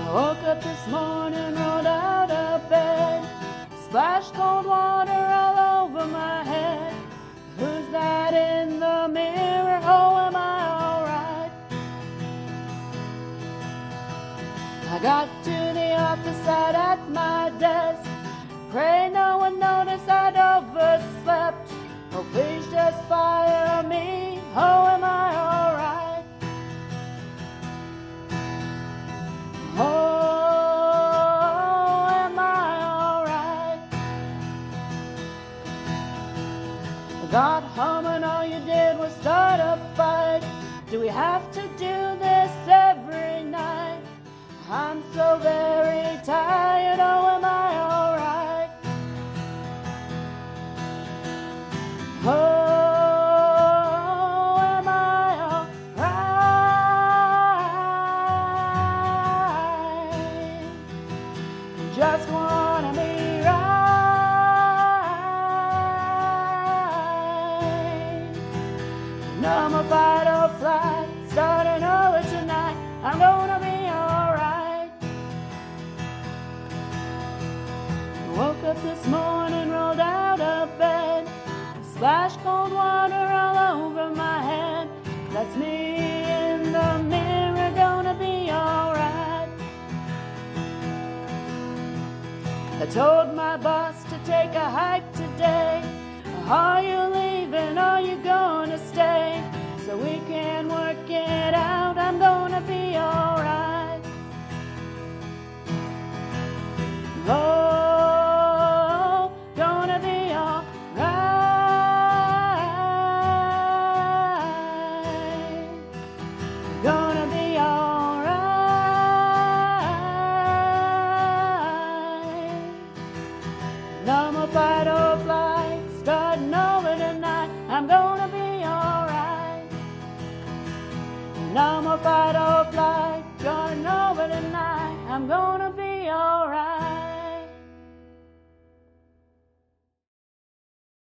Woke up this morning, rolled out of bed, splashed cold water all over my head. Who's that in the mirror? Oh, am I alright? I got to the office, sat at my desk, pray no one noticed I'd overslept. Oh, please just fire me. Oh, am I alright? Oh, am I alright? I got home and all you did was start a fight. Do we have to do this every night? I'm so very tired. Oh, am I alright? Oh, am I alright? Just wanna be right. No more fight or flight, starting over tonight. I'm gonna be alright. Woke up this morning, rolled out of bed, splashed cold water all over my head. That's me in the mirror, gonna be alright. I told my boss to take a hike today. Are you leaving? Are you gonna stay? So we can work it out. I'm gonna be alright. Oh, gonna be alright. Gonna be alright. No more fight or flight, starting over tonight. I'm gonna be alright. No more fight or flight, starting over tonight. I'm gonna be alright.